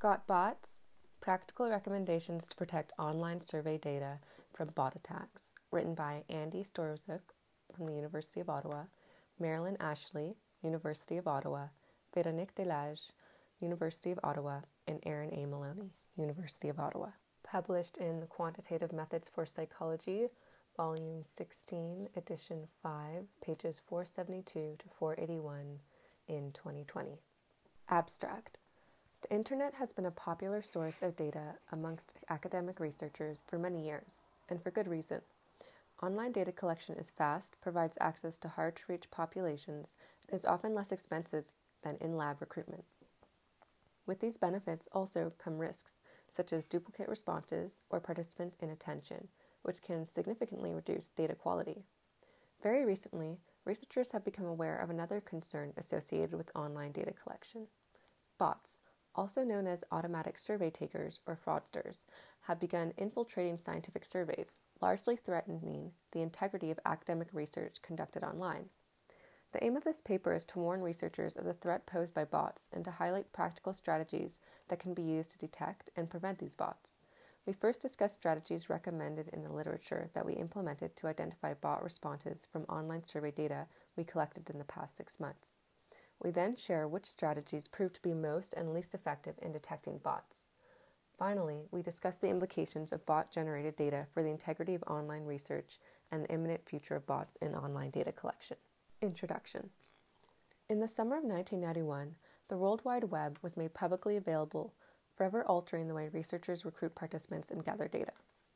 Got Bots? Practical Recommendations to Protect Online Survey Data from Bot Attacks, written by Andy Storozuk from the University of Ottawa, Marilyn Ashley, University of Ottawa, Véronique Delage, University of Ottawa, and Aaron A. Maloney, University of Ottawa. Published in the Quantitative Methods for Psychology, Volume 16, Edition 5, pages 472 to 481 in 2020. Abstract. The Internet has been a popular source of data amongst academic researchers for many years, and for good reason. Online data collection is fast, provides access to hard-to-reach populations, and is often less expensive than in-lab recruitment. With these benefits also come risks, such as duplicate responses or participant inattention, which can significantly reduce data quality. Very recently, researchers have become aware of another concern associated with online data collection. Bots, also known as automatic survey takers or fraudsters, have begun infiltrating scientific surveys, largely threatening the integrity of academic research conducted online. The aim of this paper is to warn researchers of the threat posed by bots and to highlight practical strategies that can be used to detect and prevent these bots. We first discussed strategies recommended in the literature that we implemented to identify bot responses from online survey data we collected in the past 6 months. We then share which strategies proved to be most and least effective in detecting bots. Finally, we discuss the implications of bot-generated data for the integrity of online research and the imminent future of bots in online data collection. Introduction. In the summer of 1991, the World Wide Web was made publicly available, forever altering the way researchers recruit participants and gather data.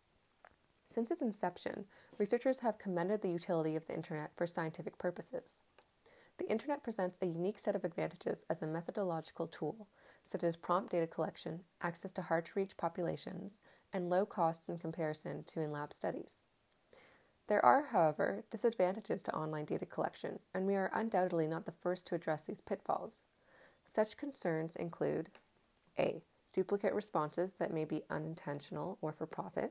Since its inception, researchers have commended the utility of the Internet for scientific purposes. The Internet presents a unique set of advantages as a methodological tool, such as prompt data collection, access to hard-to-reach populations, and low costs in comparison to in-lab studies. There are, however, disadvantages to online data collection, and we are undoubtedly not the first to address these pitfalls. Such concerns include A. Duplicate responses that may be unintentional or for profit.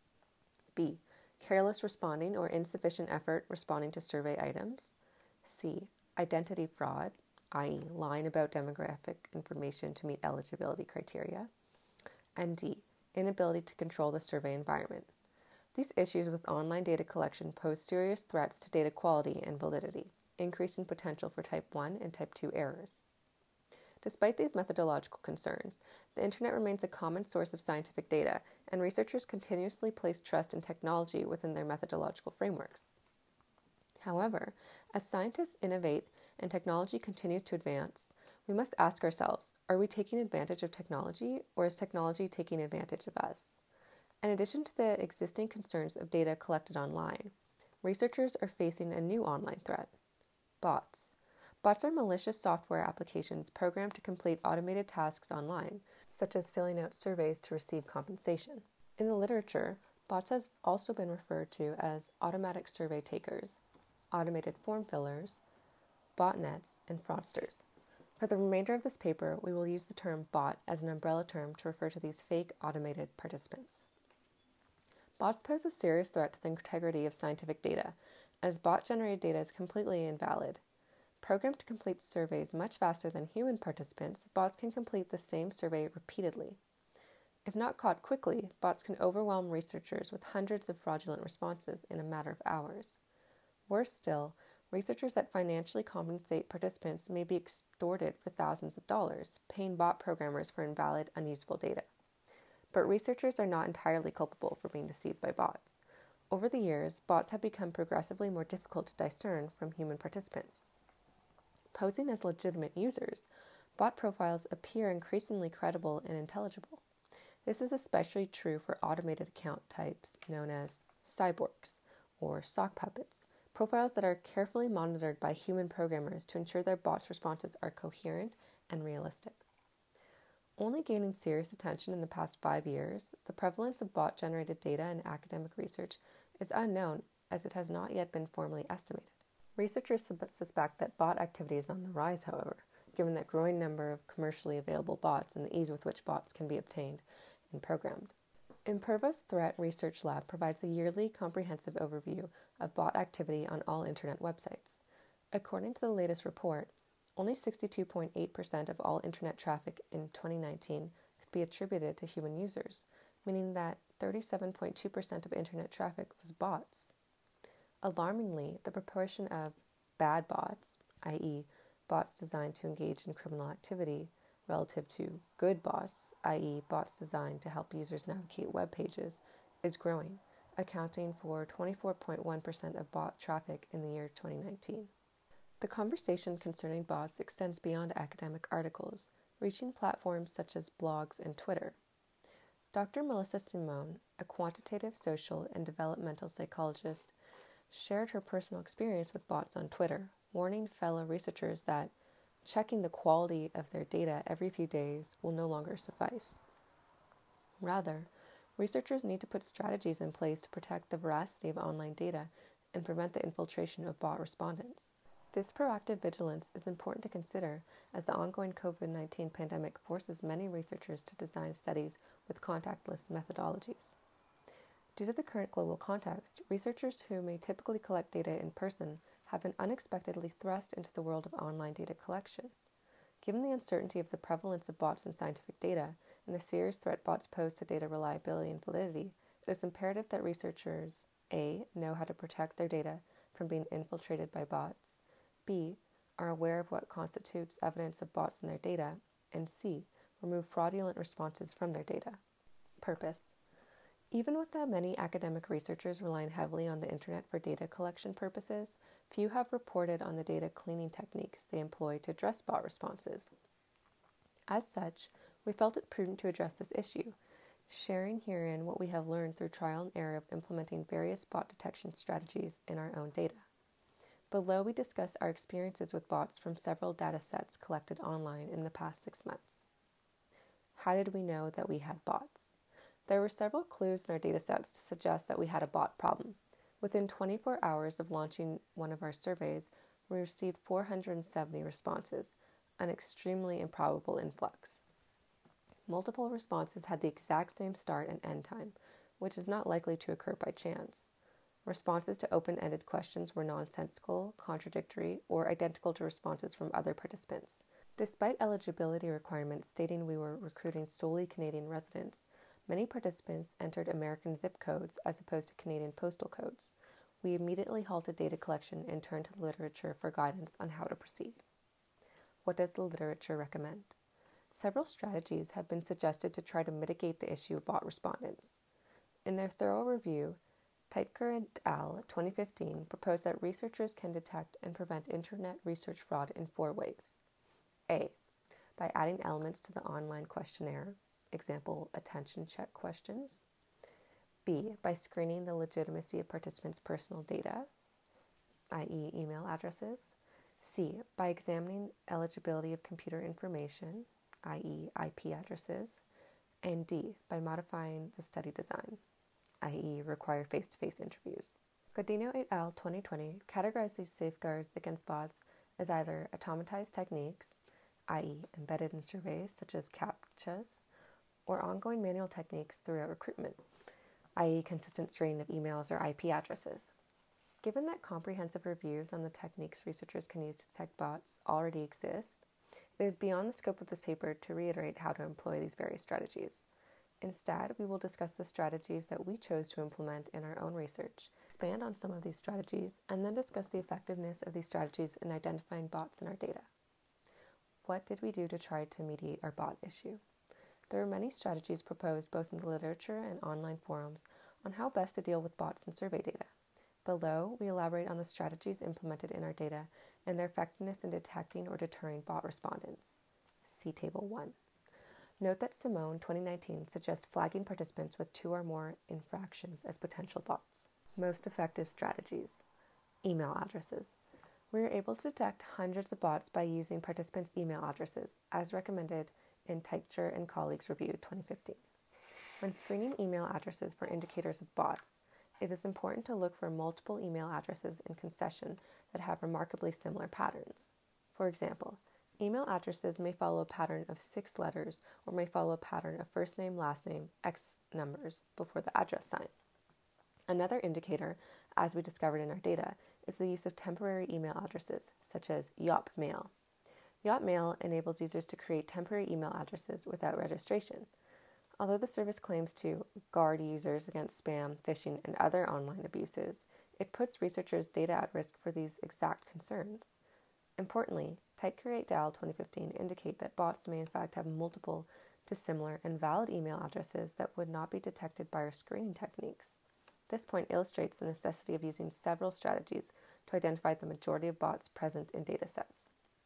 B. Careless responding or insufficient effort responding to survey items. C. Identity fraud, i.e., lying about demographic information to meet eligibility criteria. And D. Inability to control the survey environment. These issues with online data collection pose serious threats to data quality and validity, increasing potential for Type 1 and Type 2 errors. Despite these methodological concerns, the Internet remains a common source of scientific data, and researchers continuously place trust in technology within their methodological frameworks. However, as scientists innovate and technology continues to advance, we must ask ourselves, are we taking advantage of technology, or is technology taking advantage of us? In addition to the existing concerns of data collected online, researchers are facing a new online threat: bots. Bots are malicious software applications programmed to complete automated tasks online, such as filling out surveys to receive compensation. In the literature, bots have also been referred to as automatic survey takers, automated form fillers, botnets, and fraudsters. For the remainder of this paper, we will use the term bot as an umbrella term to refer to these fake automated participants. Bots pose a serious threat to the integrity of scientific data, as bot-generated data is completely invalid. Programmed to complete surveys much faster than human participants, bots can complete the same survey repeatedly. If not caught quickly, bots can overwhelm researchers with hundreds of fraudulent responses in a matter of hours. Worse still, researchers that financially compensate participants may be extorted for thousands of dollars, paying bot programmers for invalid, unusable data. But researchers are not entirely culpable for being deceived by bots. Over the years, bots have become progressively more difficult to discern from human participants. Posing as legitimate users, bot profiles appear increasingly credible and intelligible. This is especially true for automated account types known as cyborgs or sock puppets, profiles that are carefully monitored by human programmers to ensure their bots' responses are coherent and realistic. Only gaining serious attention in the past 5 years, the prevalence of bot-generated data in academic research is unknown, as it has not yet been formally estimated. Researchers suspect that bot activity is on the rise, however, given the growing number of commercially available bots and the ease with which bots can be obtained and programmed. Imperva's Threat Research Lab provides a yearly comprehensive overview of bot activity on all Internet websites. According to the latest report, only 62.8% of all Internet traffic in 2019 could be attributed to human users, meaning that 37.2% of internet traffic was bots. Alarmingly, the proportion of bad bots, i.e., bots designed to engage in criminal activity, relative to good bots, i.e., bots designed to help users navigate web pages, is growing, accounting for 24.1% of bot traffic in the year 2019. The conversation concerning bots extends beyond academic articles, reaching platforms such as blogs and Twitter. Dr. Melissa Simone, a quantitative social and developmental psychologist, shared her personal experience with bots on Twitter, warning fellow researchers that checking the quality of their data every few days will no longer suffice. Rather, researchers need to put strategies in place to protect the veracity of online data and prevent the infiltration of bot respondents. This proactive vigilance is important to consider as the ongoing COVID-19 pandemic forces many researchers to design studies with contactless methodologies. Due to the current global context, researchers who may typically collect data in person have been unexpectedly thrust into the world of online data collection. Given the uncertainty of the prevalence of bots in scientific data and the serious threat bots pose to data reliability and validity, it is imperative that researchers A. know how to protect their data from being infiltrated by bots, B. are aware of what constitutes evidence of bots in their data, and C. remove fraudulent responses from their data. Purpose. Even with the many academic researchers relying heavily on the internet for data collection purposes, few have reported on the data cleaning techniques they employ to address bot responses. As such, we felt it prudent to address this issue, sharing herein what we have learned through trial and error of implementing various bot detection strategies in our own data. Below, we discuss our experiences with bots from several data sets collected online in the past 6 months. How did we know that we had bots? There were several clues in our data sets to suggest that we had a bot problem. Within 24 hours of launching one of our surveys, we received 470 responses, an extremely improbable influx. Multiple responses had the exact same start and end time, which is not likely to occur by chance. Responses to open-ended questions were nonsensical, contradictory, or identical to responses from other participants. Despite eligibility requirements stating we were recruiting solely Canadian residents, many participants entered American zip codes as opposed to Canadian postal codes. We immediately halted data collection and turned to the literature for guidance on how to proceed. What does the literature recommend? Several strategies have been suggested to try to mitigate the issue of bot respondents. In their thorough review, Teitker et al. 2015 proposed that researchers can detect and prevent internet research fraud in 4 ways. A. By adding elements to the online questionnaire, example, attention check questions. B. By screening the legitimacy of participants' personal data, i.e. email addresses. C. By examining eligibility of computer information, i.e. IP addresses. And D. By modifying the study design, i.e. require face-to-face interviews. Godino et al. 2020 categorized these safeguards against bots as either automatized techniques, i.e. embedded in surveys such as CAPTCHAs, or ongoing manual techniques throughout recruitment, i.e. consistent screening of emails or IP addresses. Given that comprehensive reviews on the techniques researchers can use to detect bots already exist, it is beyond the scope of this paper to reiterate how to employ these various strategies. Instead, we will discuss the strategies that we chose to implement in our own research, expand on some of these strategies, and then discuss the effectiveness of these strategies in identifying bots in our data. What did we do to try to mediate our bot issue? There are many strategies proposed both in the literature and online forums on how best to deal with bots and survey data. Below, we elaborate on the strategies implemented in our data and their effectiveness in detecting or deterring bot respondents. See Table 1. Note that Simone 2019 suggests flagging participants with 2 or more infractions as potential bots. Most effective strategies. Email addresses. We are able to detect hundreds of bots by using participants' email addresses, as recommended in Teitcher and colleagues review 2015. When screening email addresses for indicators of bots, it is important to look for multiple email addresses in concession that have remarkably similar patterns. For example, email addresses may follow a pattern of 6 letters or may follow a pattern of first name, last name, X numbers before the address sign. Another indicator, as we discovered in our data, is the use of temporary email addresses, such as Yopmail. Yopmail enables users to create temporary email addresses without registration. Although the service claims to guard users against spam, phishing, and other online abuses, it puts researchers' data at risk for these exact concerns. Importantly, Teichert et al. 2015 indicate that bots may in fact have multiple dissimilar and valid email addresses that would not be detected by our screening techniques. This point illustrates the necessity of using several strategies to identify the majority of bots present in datasets.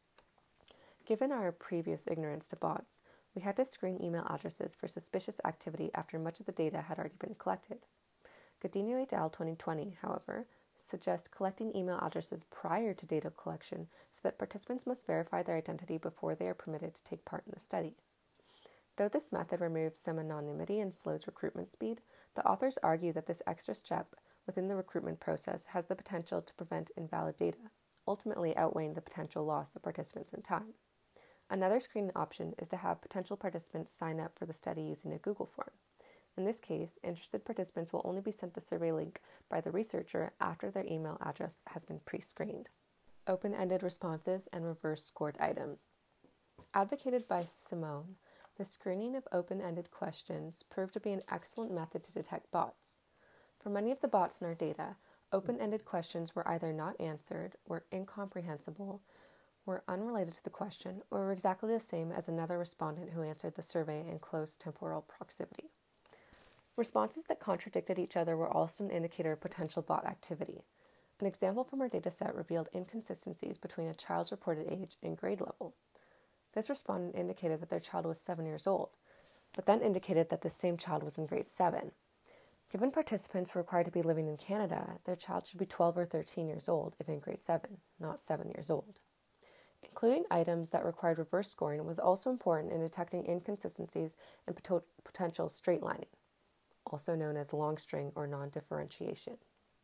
Given our previous ignorance to bots, we had to screen email addresses for suspicious activity after much of the data had already been collected. Godinho et al. 2020, however, suggest collecting email addresses prior to data collection so that participants must verify their identity before they are permitted to take part in the study. Though this method removes some anonymity and slows recruitment speed, the authors argue that this extra step within the recruitment process has the potential to prevent invalid data, ultimately outweighing the potential loss of participants in time. Another screening option is to have potential participants sign up for the study using a Google form. In this case, interested participants will only be sent the survey link by the researcher after their email address has been pre-screened. Open-ended responses and reverse-scored items. Advocated by Simone, the screening of open-ended questions proved to be an excellent method to detect bots. For many of the bots in our data, open-ended questions were either not answered, were incomprehensible, were unrelated to the question, or were exactly the same as another respondent who answered the survey in close temporal proximity. Responses that contradicted each other were also an indicator of potential bot activity. An example from our dataset revealed inconsistencies between a child's reported age and grade level. This respondent indicated that their child was 7 years old, but then indicated that the same child was in grade 7. Given participants were required to be living in Canada, their child should be 12 or 13 years old if in grade 7, not 7 years old. Including items that required reverse scoring was also important in detecting inconsistencies and potential straightlining, also known as long string or non-differentiation.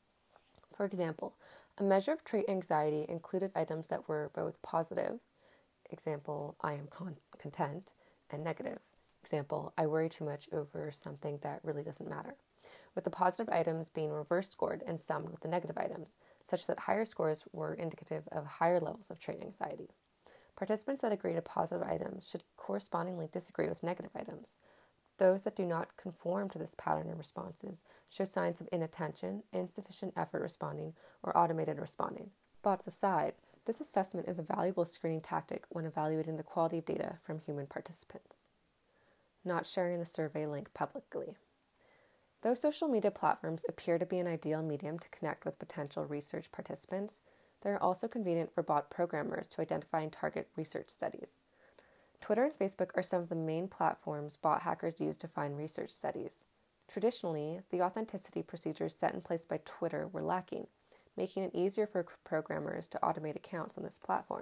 For example, a measure of trait anxiety included items that were both positive, example, I am content, and negative, example, I worry too much over something that really doesn't matter, with the positive items being reverse scored and summed with the negative items, such that higher scores were indicative of higher levels of trait anxiety. Participants that agree to positive items should correspondingly disagree with negative items. Those that do not conform to this pattern of responses show signs of inattention, insufficient effort responding, or automated responding. Bots aside, this assessment is a valuable screening tactic when evaluating the quality of data from human participants. Not sharing the survey link publicly. Though social media platforms appear to be an ideal medium to connect with potential research participants, they are also convenient for bot programmers to identify and target research studies. Twitter and Facebook are some of the main platforms bot hackers use to find research studies. Traditionally, the authenticity procedures set in place by Twitter were lacking, making it easier for programmers to automate accounts on this platform.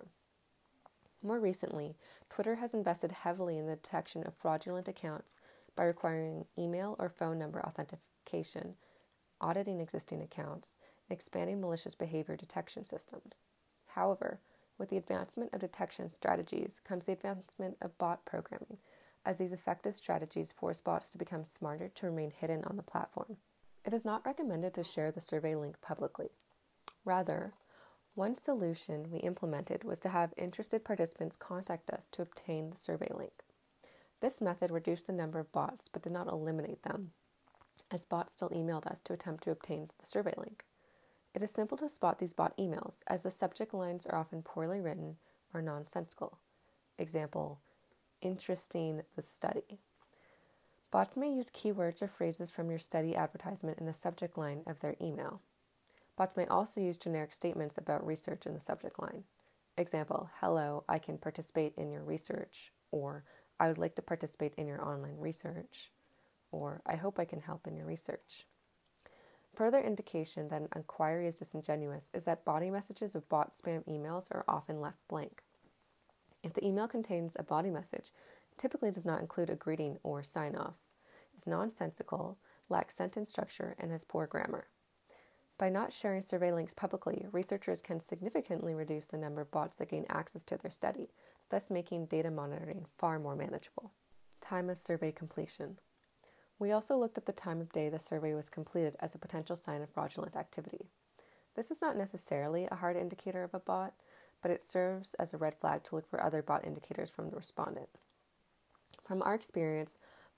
More recently, Twitter has invested heavily in the detection of fraudulent accounts by requiring email or phone number authentication, auditing existing accounts, and expanding malicious behavior detection systems. However, with the advancement of detection strategies comes the advancement of bot programming, as these effective strategies force bots to become smarter to remain hidden on the platform. It is not recommended to share the survey link publicly. Rather, one solution we implemented was to have interested participants contact us to obtain the survey link. This method reduced the number of bots but did not eliminate them, as bots still emailed us to attempt to obtain the survey link. It is simple to spot these bot emails, as the subject lines are often poorly written or nonsensical. Example, interesting the study. Bots may use keywords or phrases from your study advertisement in the subject line of their email. Bots may also use generic statements about research in the subject line. Example, hello, I can participate in your research, or I would like to participate in your online research, or I hope I can help in your research. Further indication that an inquiry is disingenuous is that body messages of bot spam emails are often left blank. If the email contains a body message, it typically does not include a greeting or sign-off, is nonsensical, lacks sentence structure, and has poor grammar. By not sharing survey links publicly, researchers can significantly reduce the number of bots that gain access to their study, thus making data monitoring far more manageable. Time of survey completion. We also looked at the time of day the survey was completed as a potential sign of fraudulent activity. This is not necessarily a hard indicator of a bot, but it serves as a red flag to look for other bot indicators from the respondent. From our experience,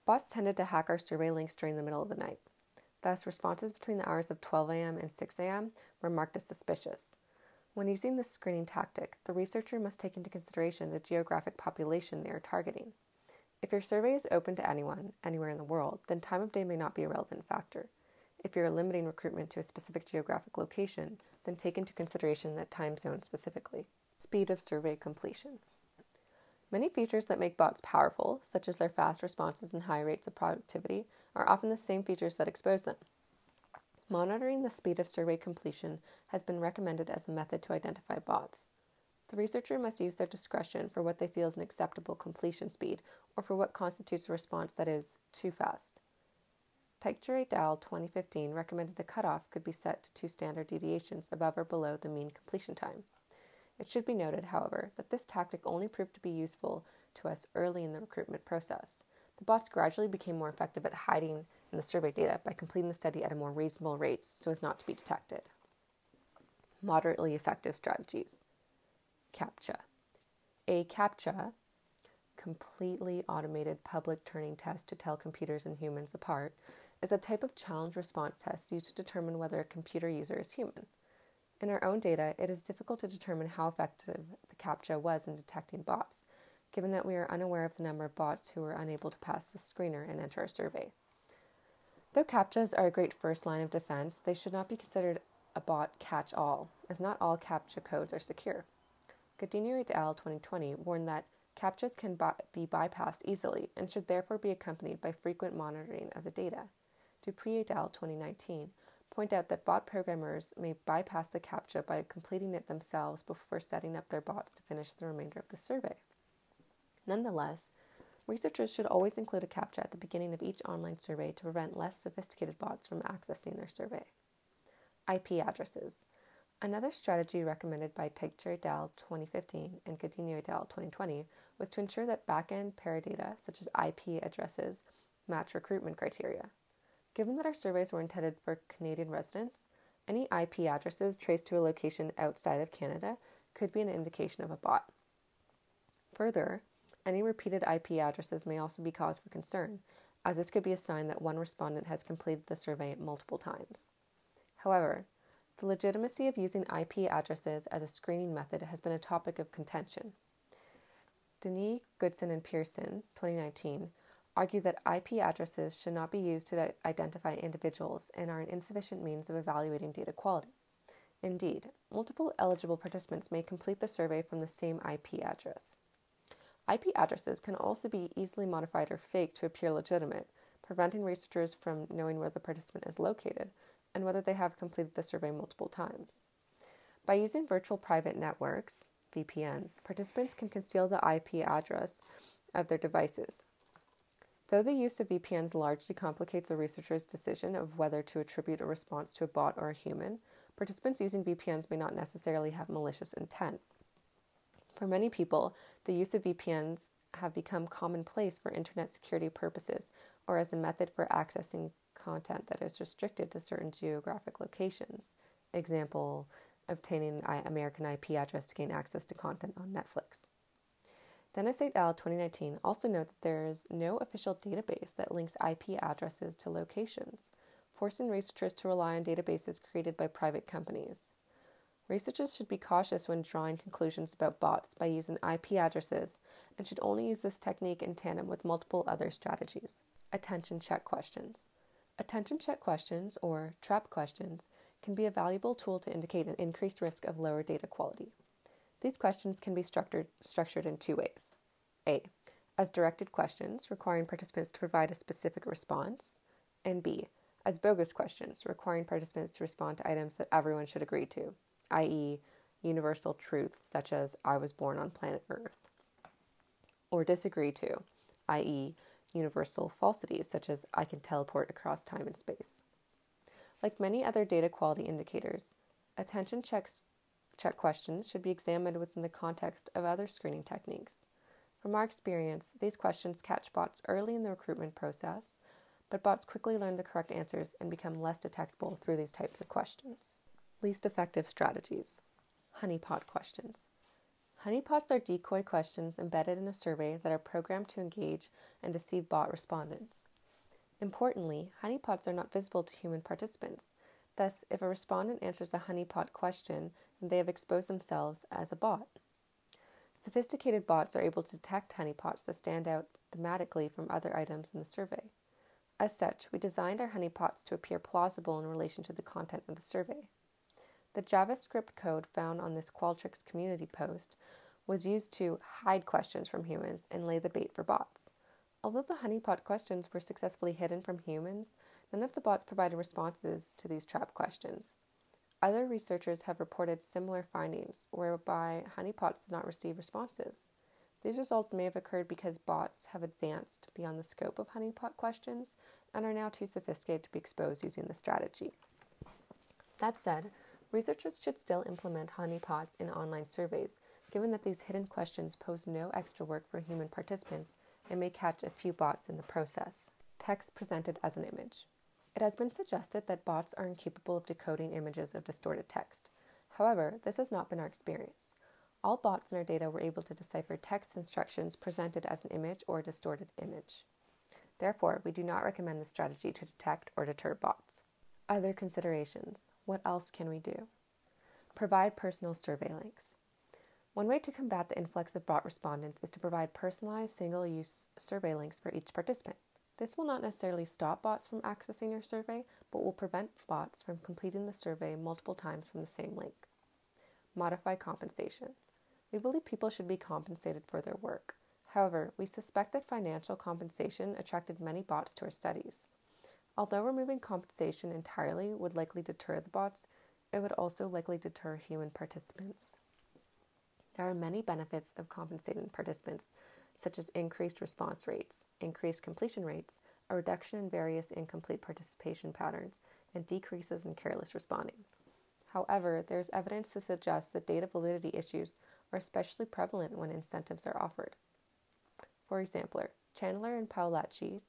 Bots tended to hack our survey links during the middle of the night. Thus, responses between the hours of 12 a.m. and 6 a.m. were marked as suspicious. When using this screening tactic, the researcher must take into consideration the geographic population they are targeting. If your survey is open to anyone, anywhere in the world, then time of day may not be a relevant factor. If you're limiting recruitment to a specific geographic location, then take into consideration that time zone specifically. Speed of survey completion. Many features that make bots powerful, such as their fast responses and high rates of productivity, are often the same features that expose them. Monitoring the speed of survey completion has been recommended as a method to identify bots. The researcher must use their discretion for what they feel is an acceptable completion speed or for what constitutes a response that is too fast. Teicher et al. 2015 recommended a cutoff could be set to 2 standard deviations above or below the mean completion time. It should be noted, however, that this tactic only proved to be useful to us early in the recruitment process. The bots gradually became more effective at hiding in the survey data by completing the study at a more reasonable rate so as not to be detected. Moderately effective strategies. CAPTCHA. A CAPTCHA, completely automated public Turing test to tell computers and humans apart, is a type of challenge response test used to determine whether a computer user is human. In our own data, it is difficult to determine how effective the CAPTCHA was in detecting bots, given that we are unaware of the number of bots who were unable to pass the screener and enter our survey. Though CAPTCHAs are a great first line of defense, they should not be considered a bot catch-all, as not all CAPTCHA codes are secure. Godinho et al. 2020 warned that CAPTCHAs can be bypassed easily and should therefore be accompanied by frequent monitoring of the data. Dupree et al. 2019 point out that bot programmers may bypass the CAPTCHA by completing it themselves before setting up their bots to finish the remainder of the survey. Nonetheless, researchers should always include a CAPTCHA at the beginning of each online survey to prevent less sophisticated bots from accessing their survey. IP addresses. Another strategy recommended by Teicher et al. 2015 and Godinho et al. 2020 was to ensure that back-end paradata, such as IP addresses, match recruitment criteria. Given that our surveys were intended for Canadian residents, any IP addresses traced to a location outside of Canada could be an indication of a bot. Further, any repeated IP addresses may also be cause for concern, as this could be a sign that one respondent has completed the survey multiple times. However, the legitimacy of using IP addresses as a screening method has been a topic of contention. Denis, Goodson, and Pearson, 2019, argue that IP addresses should not be used to identify individuals and are an insufficient means of evaluating data quality. Indeed, multiple eligible participants may complete the survey from the same IP address. IP addresses can also be easily modified or faked to appear legitimate, preventing researchers from knowing where the participant is located and whether they have completed the survey multiple times. By using virtual private networks, VPNs, participants can conceal the IP address of their devices. Though the use of VPNs largely complicates a researcher's decision of whether to attribute a response to a bot or a human, participants using VPNs may not necessarily have malicious intent. For many people, the use of VPNs have become commonplace for internet security purposes or as a method for accessing content that is restricted to certain geographic locations. Example, obtaining an American IP address to gain access to content on Netflix. Dennis et al. 2019 also note that there is no official database that links IP addresses to locations, forcing researchers to rely on databases created by private companies. Researchers should be cautious when drawing conclusions about bots by using IP addresses and should only use this technique in tandem with multiple other strategies. Attention check questions. Attention check questions, or trap questions, can be a valuable tool to indicate an increased risk of lower data quality. These questions can be structured in 2 ways. A, as directed questions requiring participants to provide a specific response, and B, as bogus questions requiring participants to respond to items that everyone should agree to, i.e., universal truths such as I was born on planet Earth, or disagree to, i.e., universal falsities such as I can teleport across time and space. Like many other data quality indicators, attention check questions should be examined within the context of other screening techniques. From our experience, these questions catch bots early in the recruitment process, but bots quickly learn the correct answers and become less detectable through these types of questions. Least effective strategies. Honeypot questions. Honeypots are decoy questions embedded in a survey that are programmed to engage and deceive bot respondents. Importantly, honeypots are not visible to human participants. Thus, if a respondent answers a honeypot question, then they have exposed themselves as a bot. Sophisticated bots are able to detect honeypots that stand out thematically from other items in the survey. As such, we designed our honeypots to appear plausible in relation to the content of the survey. The JavaScript code found on this Qualtrics community post was used to hide questions from humans and lay the bait for bots. Although the honeypot questions were successfully hidden from humans, none of the bots provided responses to these trap questions. Other researchers have reported similar findings, whereby honeypots did not receive responses. These results may have occurred because bots have advanced beyond the scope of honeypot questions and are now too sophisticated to be exposed using the strategy. That said, researchers should still implement honeypots in online surveys, given that these hidden questions pose no extra work for human participants and may catch a few bots in the process. Text presented as an image. It has been suggested that bots are incapable of decoding images of distorted text. However, this has not been our experience. All bots in our data were able to decipher text instructions presented as an image or a distorted image. Therefore, we do not recommend this strategy to detect or deter bots. Other considerations. What else can we do? Provide personal survey links. One way to combat the influx of bot respondents is to provide personalized single-use survey links for each participant. This will not necessarily stop bots from accessing your survey, but will prevent bots from completing the survey multiple times from the same link. Modify compensation. We believe people should be compensated for their work. However, we suspect that financial compensation attracted many bots to our studies. Although removing compensation entirely would likely deter the bots, it would also likely deter human participants. There are many benefits of compensating participants, such as increased response rates, increased completion rates, a reduction in various incomplete participation patterns, and decreases in careless responding. However, there is evidence to suggest that data validity issues are especially prevalent when incentives are offered. For example, Chandler and Paolacci,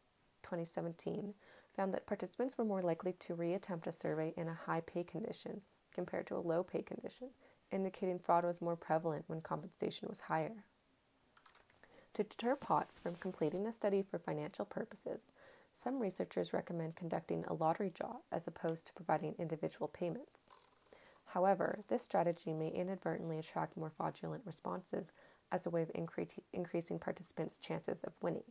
2017, found that participants were more likely to reattempt a survey in a high pay condition compared to a low pay condition, indicating fraud was more prevalent when compensation was higher. To deter bots from completing a study for financial purposes, some researchers recommend conducting a lottery draw as opposed to providing individual payments. However, this strategy may inadvertently attract more fraudulent responses as a way of increasing participants' chances of winning,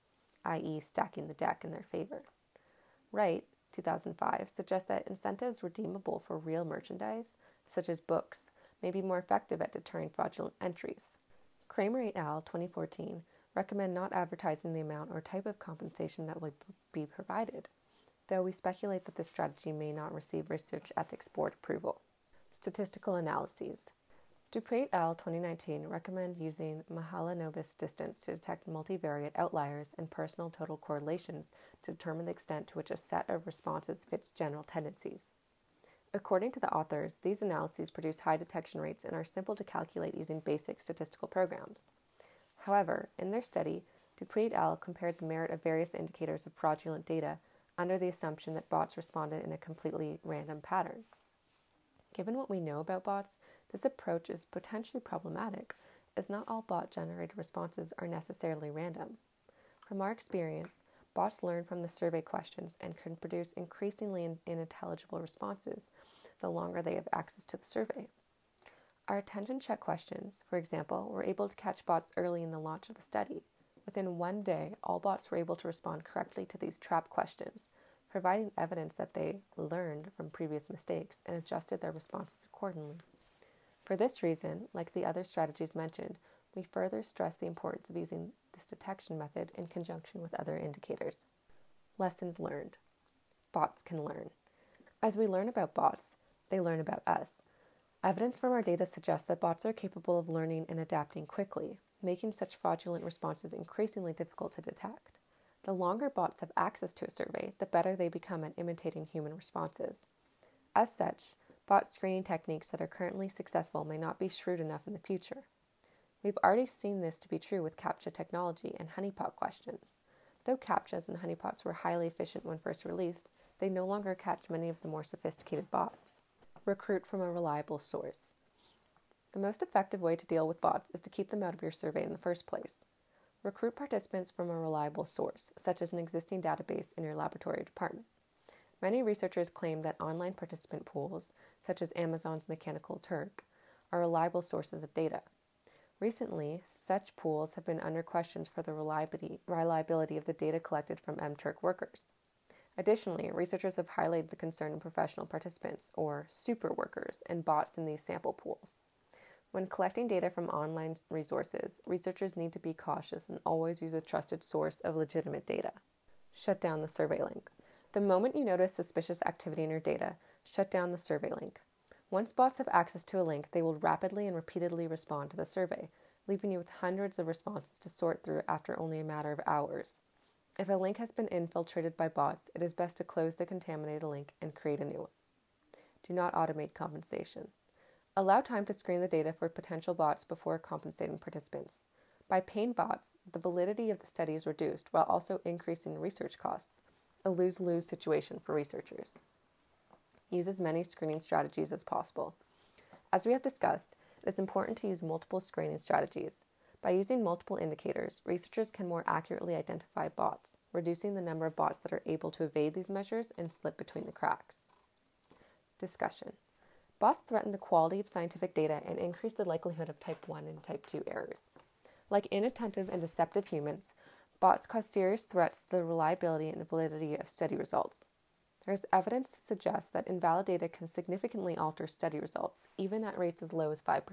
i.e., stacking the deck in their favor. Wright, 2005, suggests that incentives redeemable for real merchandise, such as books, may be more effective at deterring fraudulent entries. Kramer et al., 2014, recommend not advertising the amount or type of compensation that will be provided, though we speculate that this strategy may not receive Research Ethics Board approval. Statistical analyses. Dupree et al., 2019, recommend using Mahalanobis distance to detect multivariate outliers and personal total correlations to determine the extent to which a set of responses fits general tendencies. According to the authors, these analyses produce high detection rates and are simple to calculate using basic statistical programs. However, in their study, Dupree et al. Compared the merit of various indicators of fraudulent data under the assumption that bots responded in a completely random pattern. Given what we know about bots, this approach is potentially problematic, as not all bot-generated responses are necessarily random. From our experience, bots learn from the survey questions and can produce increasingly unintelligible responses the longer they have access to the survey. Our attention check questions, for example, were able to catch bots early in the launch of the study. Within one day, all bots were able to respond correctly to these trap questions, providing evidence that they learned from previous mistakes and adjusted their responses accordingly. For this reason, like the other strategies mentioned, we further stress the importance of using this detection method in conjunction with other indicators. Lessons learned. Bots can learn. As we learn about bots, they learn about us. Evidence from our data suggests that bots are capable of learning and adapting quickly, making such fraudulent responses increasingly difficult to detect. The longer bots have access to a survey, the better they become at imitating human responses. As such, bot screening techniques that are currently successful may not be shrewd enough in the future. We've already seen this to be true with CAPTCHA technology and honeypot questions. Though CAPTCHAs and honeypots were highly efficient when first released, they no longer catch many of the more sophisticated bots. Recruit from a reliable source. The most effective way to deal with bots is to keep them out of your survey in the first place. Recruit participants from a reliable source, such as an existing database in your laboratory department. Many researchers claim that online participant pools, such as Amazon's Mechanical Turk, are reliable sources of data. Recently, such pools have been under questions for the reliability of the data collected from mTurk workers. Additionally, researchers have highlighted the concern of professional participants, or super workers, and bots in these sample pools. When collecting data from online resources, researchers need to be cautious and always use a trusted source of legitimate data. Shut down the survey link. The moment you notice suspicious activity in your data, shut down the survey link. Once bots have access to a link, they will rapidly and repeatedly respond to the survey, leaving you with hundreds of responses to sort through after only a matter of hours. If a link has been infiltrated by bots, it is best to close the contaminated link and create a new one. Do not automate compensation. Allow time to screen the data for potential bots before compensating participants. By paying bots, the validity of the study is reduced while also increasing research costs, a lose-lose situation for researchers. Use as many screening strategies as possible. As we have discussed, it is important to use multiple screening strategies. By using multiple indicators, researchers can more accurately identify bots, reducing the number of bots that are able to evade these measures and slip between the cracks. Discussion. Bots threaten the quality of scientific data and increase the likelihood of type 1 and type 2 errors. Like inattentive and deceptive humans, bots cause serious threats to the reliability and validity of study results. There is evidence to suggest that invalid data can significantly alter study results, even at rates as low as 5%.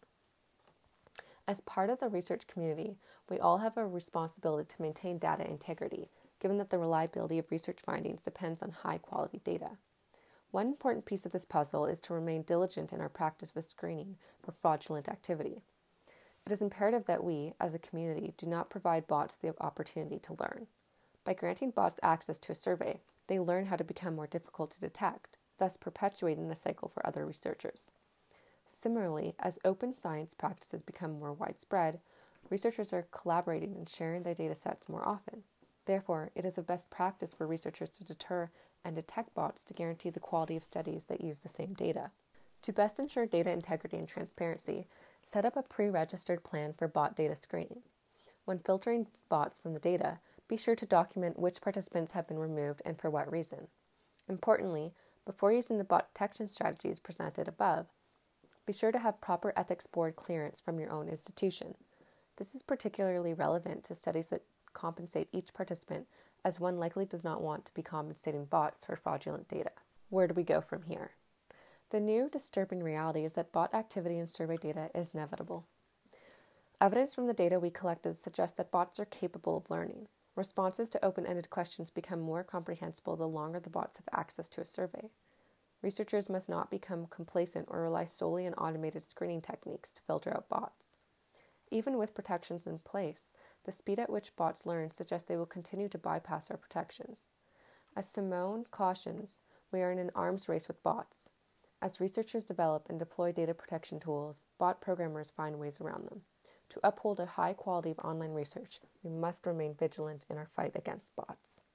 As part of the research community, we all have a responsibility to maintain data integrity, given that the reliability of research findings depends on high-quality data. One important piece of this puzzle is to remain diligent in our practice with screening for fraudulent activity. It is imperative that we, as a community, do not provide bots the opportunity to learn. By granting bots access to a survey, they learn how to become more difficult to detect, thus perpetuating the cycle for other researchers. Similarly, as open science practices become more widespread, researchers are collaborating and sharing their data sets more often. Therefore, it is a best practice for researchers to deter and detect bots to guarantee the quality of studies that use the same data. To best ensure data integrity and transparency, set up a pre-registered plan for bot data screening. When filtering bots from the data, be sure to document which participants have been removed and for what reason. Importantly, before using the bot detection strategies presented above, be sure to have proper ethics board clearance from your own institution. This is particularly relevant to studies that compensate each participant, as one likely does not want to be compensating bots for fraudulent data. Where do we go from here? The new disturbing reality is that bot activity in survey data is inevitable. Evidence from the data we collected suggests that bots are capable of learning. Responses to open-ended questions become more comprehensible the longer the bots have access to a survey. Researchers must not become complacent or rely solely on automated screening techniques to filter out bots. Even with protections in place, the speed at which bots learn suggests they will continue to bypass our protections. As Simone cautions, we are in an arms race with bots. As researchers develop and deploy data protection tools, bot programmers find ways around them. To uphold a high quality of online research, we must remain vigilant in our fight against bots.